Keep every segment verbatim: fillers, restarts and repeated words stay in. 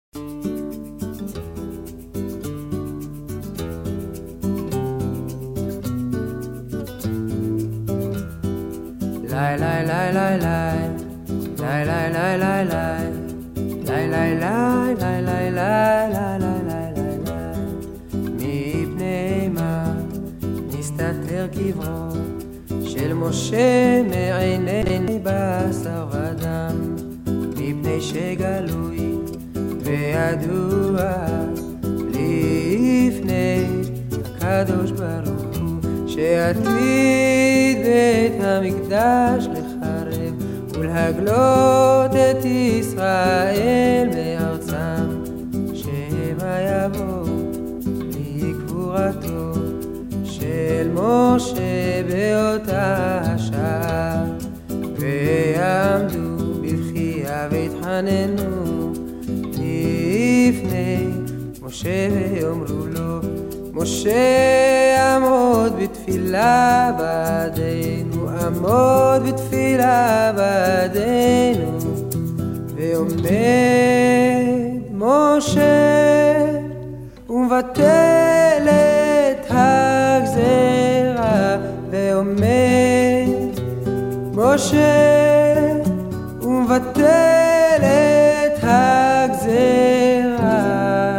Lai lai lai lai lai lai lai lai lai lai lai lai lai lai lai lai lai lai lai lai מפני מה נסתתר קברו של משה מעיני בשר ודם מפני שגלוי וידוע לפני הקדוש ברוך הוא שעתיד בית המקדש לחרב ולהגלות את ישראל מארצם שמא יבוא לקבורתו של משה באותה השעה ויעמדו בבכייה והתחננו לפני משה ויאמרו לו משה עמוד בתפילה בעדנו עמוד בתפילה בעדנו ועומד משה ומבטל את הגזרה ועומד משה ומבטל את הגזרה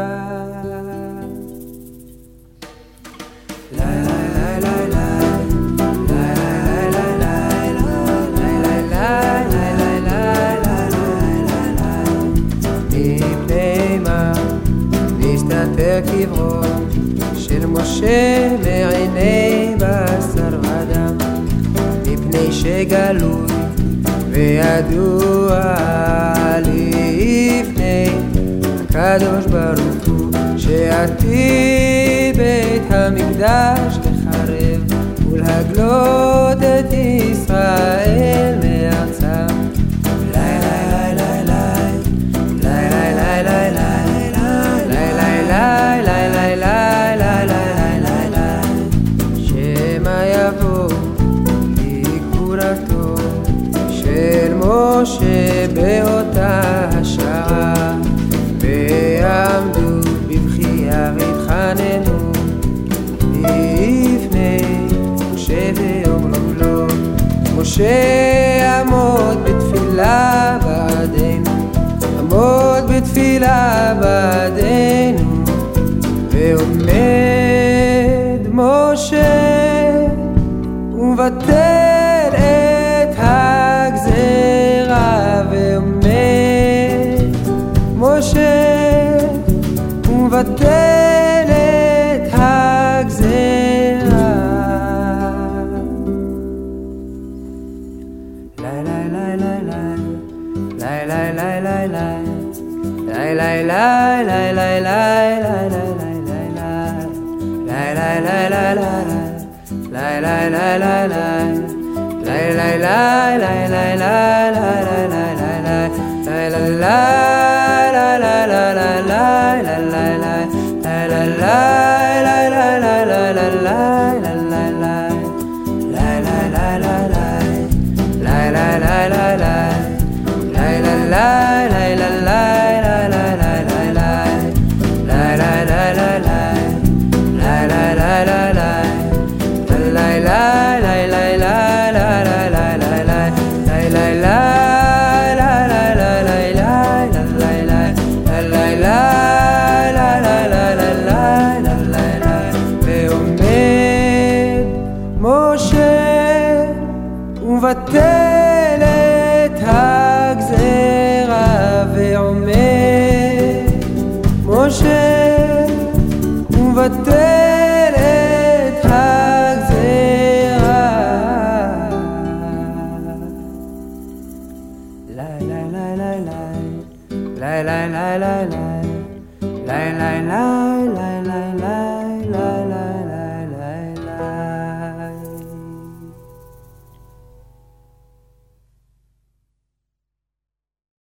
קברו של משה מעיני בשר ודם מפני שגלוי וידוע לפני הקדוש ברוך הוא שעתיד בית המקדש לחרב ולהגלות את ישראל מארצם משה באותה השעה ויעמדו בבכייה והתחננו לפני משה ויאמרו לו משה עמוד בתפילה בעדנו עמוד בתפילה בעדנו ועומד משה ומבטל את הגזרה ועומד משה ומבטל את הגזרה לי לי לי לי לי לי לי לי לי לי לי לי לי לי מבטל את הגזרה ועומד משה ומבטל את הגזרה לי לי לי לי לי לי לי לי לי לי לי לי לי